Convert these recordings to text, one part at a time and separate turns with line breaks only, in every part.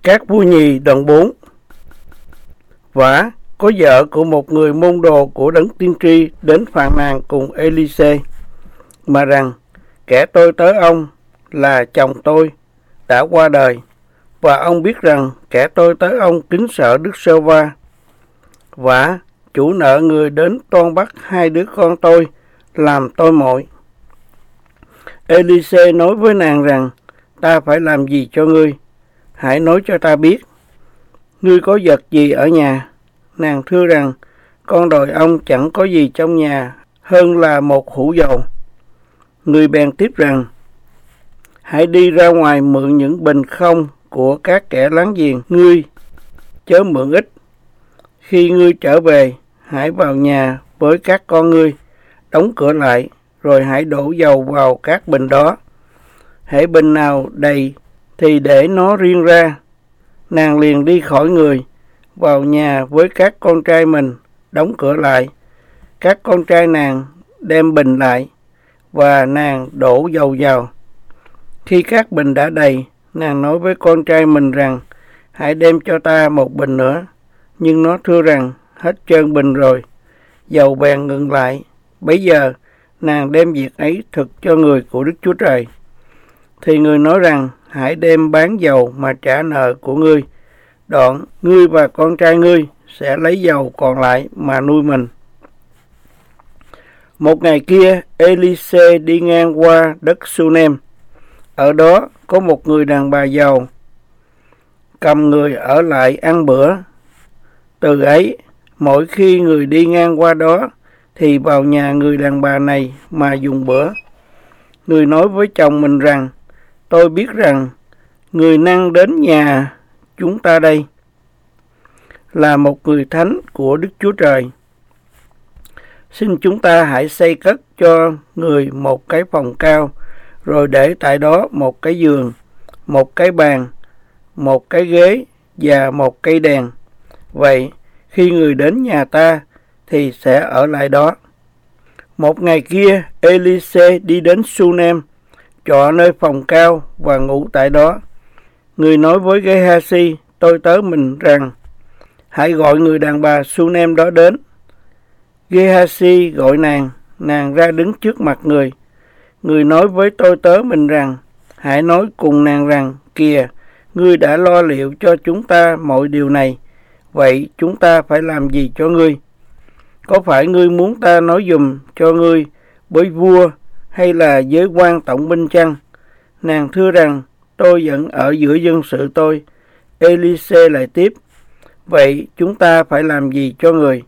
Các vua nhì đoạn 4. Vả, có vợ của một người môn đồ của đấng tiên tri đến phàn nàn cùng Elise mà rằng: kẻ tôi tớ ông là chồng tôi đã qua đời, và ông biết rằng kẻ tôi tớ ông kính sợ Đức Sê-va. Vả, chủ nợ người đến toan bắt hai đứa con tôi làm tôi mội. Elise nói với nàng rằng: ta phải làm gì cho ngươi? Hãy nói cho ta biết. Ngươi có vật gì ở nhà? Nàng thưa rằng: con đòi ông chẳng có gì trong nhà hơn là một hũ dầu. Người bèn tiếp rằng: hãy đi ra ngoài mượn những bình không của các kẻ láng giềng ngươi, chớ mượn ít. Khi ngươi trở về, hãy vào nhà với các con ngươi, đóng cửa lại, rồi hãy đổ dầu vào các bình đó. Hễ bình nào đầy thì để nó riêng ra. Nàng liền đi khỏi người, vào nhà với các con trai mình, đóng cửa lại. Các con trai nàng đem bình lại, và nàng đổ dầu vào. Khi các bình đã đầy, nàng nói với con trai mình rằng: hãy đem cho ta một bình nữa. Nhưng nó thưa rằng: hết trơn bình rồi. Dầu bèn ngừng lại. Bấy giờ nàng đem việc ấy thực cho người của Đức Chúa Trời. Thì người nói rằng: hãy đem bán dầu mà trả nợ của ngươi. Đoạn ngươi và con trai ngươi sẽ lấy dầu còn lại mà nuôi mình. Một ngày kia, Elise đi ngang qua đất Sunem. Ở đó có một người đàn bà giàu cầm người ở lại ăn bữa. Từ ấy, mỗi khi người đi ngang qua đó thì vào nhà người đàn bà này mà dùng bữa. Người nói với chồng mình rằng: tôi biết rằng người năng đến nhà chúng ta đây là một người thánh của Đức Chúa Trời. Xin chúng ta hãy xây cất cho người một cái phòng cao, rồi để tại đó một cái giường, một cái bàn, một cái ghế và một cây đèn. Vậy khi người đến nhà ta thì sẽ ở lại đó. Một ngày kia, Elise đi đến Sunem, trọ nơi phòng cao và ngủ tại đó. Người nói với Gehasi, tôi tớ mình rằng: hãy gọi người đàn bà Sunem đó đến. Gehasi gọi nàng ra đứng trước mặt người. Người nói với tôi tớ mình rằng: hãy nói cùng nàng rằng: kìa, ngươi đã lo liệu cho chúng ta mọi điều này, vậy chúng ta phải làm gì cho ngươi? Có phải ngươi muốn ta nói dùm cho ngươi với vua hay là với quan tổng binh chăng? Nàng thưa rằng: tôi vẫn ở giữa dân sự tôi. Elise lại tiếp: vậy chúng ta phải làm gì cho người?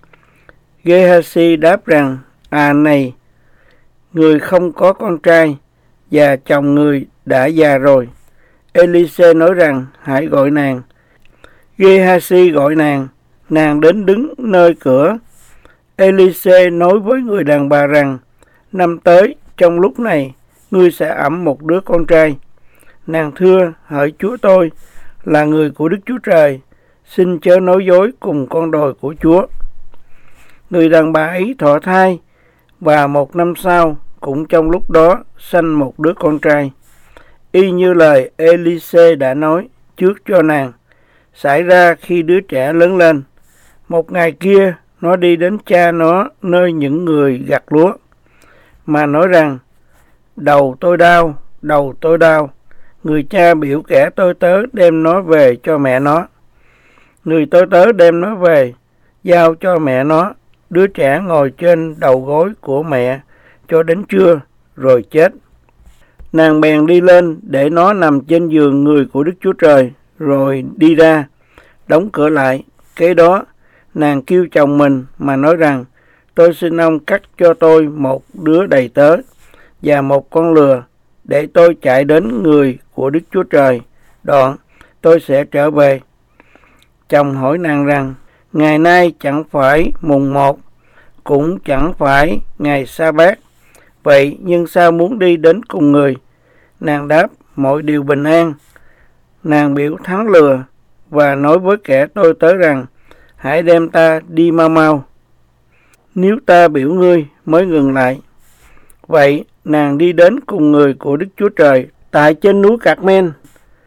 Gehasi đáp rằng: này, người không có con trai, và chồng người đã già rồi. Elise nói rằng: hãy gọi nàng. Gehasi gọi nàng đến đứng nơi cửa. Elise nói với người đàn bà rằng: năm tới, trong lúc này, ngươi sẽ ẵm một đứa con trai. Nàng thưa: hỡi Chúa tôi là người của Đức Chúa Trời, xin chớ nói dối cùng con đồi của Chúa. Người đàn bà ấy thọ thai, và 1 năm sau, cũng trong lúc đó, sanh một đứa con trai. Y như lời Elise đã nói trước cho nàng, xảy ra khi đứa trẻ lớn lên. Một ngày kia, nó đi đến cha nó nơi những người gặt lúa, mà nói rằng: đầu tôi đau, đầu tôi đau. Người cha biểu kẻ tôi tớ đem nó về cho mẹ nó. Người tôi tớ đem nó về, giao cho mẹ nó. Đứa trẻ ngồi trên đầu gối của mẹ cho đến trưa, rồi chết. Nàng bèn đi lên để nó nằm trên giường người của Đức Chúa Trời, rồi đi ra, đóng cửa lại. Kế đó, nàng kêu chồng mình mà nói rằng: tôi xin ông cắt cho tôi một đứa đầy tớ và một con lừa, để tôi chạy đến người của Đức Chúa Trời. Đoạn tôi sẽ trở về. Chồng hỏi nàng rằng: ngày nay chẳng phải mùng 1, cũng chẳng phải ngày sa bát, vậy nhưng sao muốn đi đến cùng người? Nàng đáp: mọi điều bình an. Nàng biểu thắng lừa và nói với kẻ tôi tớ rằng: hãy đem ta đi mau mau, nếu ta biểu ngươi mới ngừng lại. Vậy nàng đi đến cùng người của Đức Chúa Trời tại trên núi Cạc Men.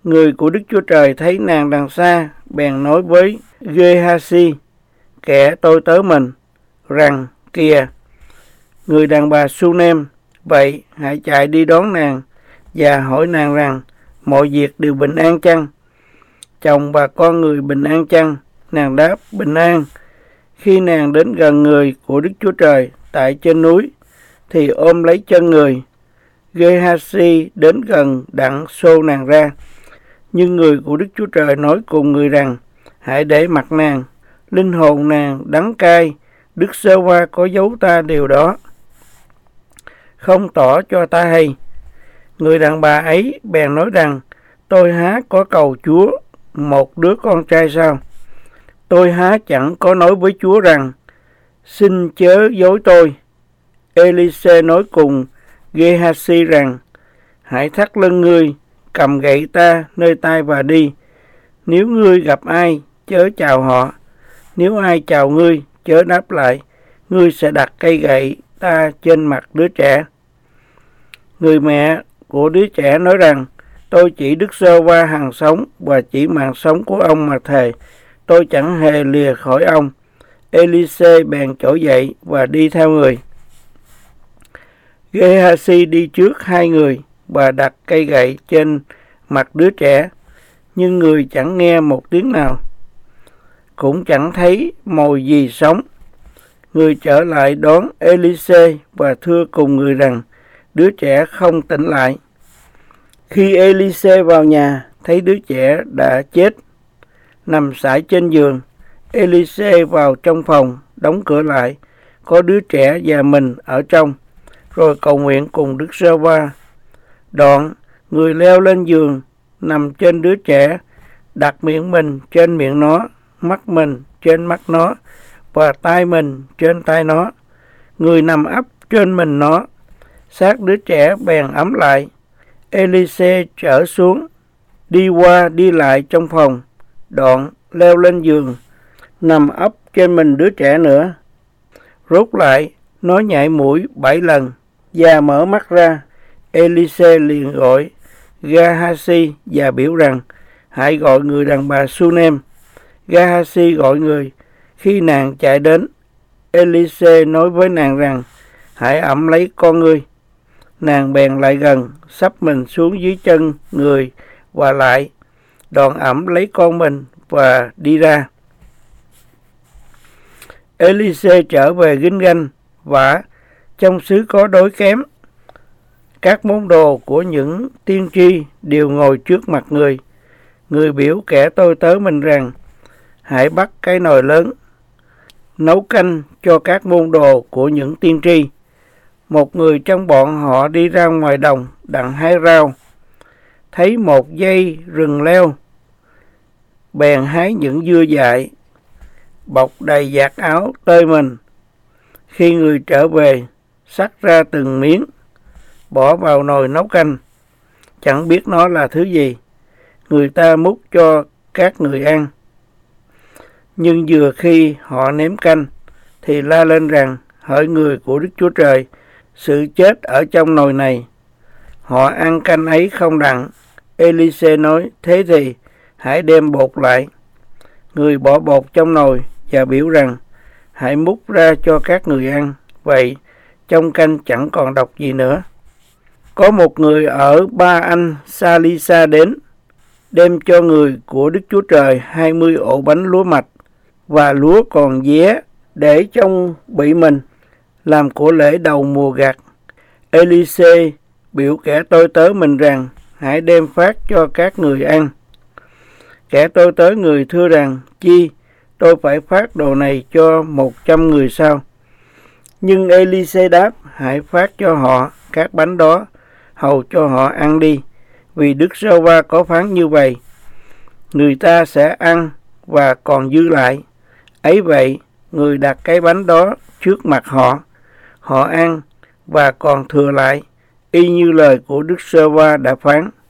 Người của Đức Chúa Trời thấy nàng đằng xa, bèn nói với Gehazi, kẻ tôi tớ mình, rằng, kìa, người đàn bà Sunem, vậy hãy chạy đi đón nàng và hỏi nàng rằng, mọi việc đều bình an chăng? Chồng bà con người bình an chăng? Nàng đáp, bình an. Khi nàng đến gần người của Đức Chúa Trời tại trên núi, thì ôm lấy chân người. Gehazi đến gần đặng xô nàng ra. Nhưng người của Đức Chúa Trời nói cùng người rằng, hãy để mặc nàng, linh hồn nàng đắng cay, Đức Giê-hô-va có giấu ta điều đó, không tỏ cho ta hay. Người đàn bà ấy bèn nói rằng, tôi há có cầu Chúa một đứa con trai sao? Tôi há chẳng có nói với Chúa rằng, xin chớ dối tôi. Elise nói cùng Gehazi rằng, hãy thắt lưng ngươi, cầm gậy ta nơi tay và đi. Nếu ngươi gặp ai, chớ chào họ. Nếu ai chào ngươi, chớ đáp lại. Ngươi sẽ đặt cây gậy ta trên mặt đứa trẻ. Người mẹ của đứa trẻ nói rằng, tôi chỉ Đức Giê-hô-va hằng sống và chỉ mạng sống của ông mà thề, tôi chẳng hề lìa khỏi ông. Elise bèn trỗi dậy và đi theo người. Gehazi đi trước hai người và đặt cây gậy trên mặt đứa trẻ, nhưng người chẳng nghe một tiếng nào, cũng chẳng thấy mồi gì sống. Người trở lại đón Elise và thưa cùng người rằng, đứa trẻ không tỉnh lại. Khi Elise vào nhà, thấy đứa trẻ đã chết, nằm sải trên giường. Elise vào trong phòng, đóng cửa lại, có đứa trẻ và mình ở trong, rồi cầu nguyện cùng Đức Giê-hô-va. Đoạn, người leo lên giường, nằm trên đứa trẻ, đặt miệng mình trên miệng nó, mắt mình trên mắt nó, và tay mình trên tay nó. Người nằm ấp trên mình nó. Xác đứa trẻ bèn ấm lại. Elise trở xuống, đi qua đi lại trong phòng. Đoạn leo lên giường, nằm ấp trên mình đứa trẻ nữa. Rút lại, nó nhảy mũi 7 lần và mở mắt ra. Elise liền gọi Gehazi và biểu rằng, hãy gọi người đàn bà Sunem. Gehazi gọi người. Khi nàng chạy đến, Elise nói với nàng rằng, hãy ẵm lấy con ngươi. Nàng bèn lại gần, sắp mình xuống dưới chân người và lại, đoạn ẵm lấy con mình và đi ra. Elise trở về Ginh-ganh, và trong xứ có đói kém. Các môn đồ của những tiên tri đều ngồi trước mặt người. Người biểu kẻ tôi tớ mình rằng, hãy bắt cái nồi lớn, nấu canh cho các môn đồ của những tiên tri. Một người trong bọn họ đi ra ngoài đồng đặng hái rau, thấy một dây rừng leo, bèn hái những dưa dại, bọc đầy vạt áo tơi mình. Khi người trở về, xắt ra từng miếng, bỏ vào nồi nấu canh, chẳng biết nó là thứ gì. Người ta múc cho các người ăn. Nhưng vừa khi họ nếm canh, thì la lên rằng, hỡi người của Đức Chúa Trời, sự chết ở trong nồi này. Họ ăn canh ấy không đặng. Elise nói, thế thì hãy đem bột lại. Người bỏ bột trong nồi và biểu rằng, hãy múc ra cho các người ăn. Vậy trong canh chẳng còn độc gì nữa. Có một người ở Ba Anh Sa-li-sa đến, đem cho người của Đức Chúa Trời 20 ổ bánh lúa mạch và lúa còn dé để trong bị mình, làm của lễ đầu mùa gặt. Elise biểu kẻ tôi tớ mình rằng, hãy đem phát cho các người ăn. Kẻ tôi tớ người thưa rằng, chi, tôi phải phát đồ này cho 100 người sao? Nhưng Elise đáp, hãy phát cho họ các bánh đó, hầu cho họ ăn đi, vì Đức Giê-hô-va có phán như vậy, người ta sẽ ăn và còn dư lại. Ấy vậy, người đặt cái bánh đó trước mặt họ, họ ăn và còn thừa lại, y như lời của Đức Giê-hô-va đã phán.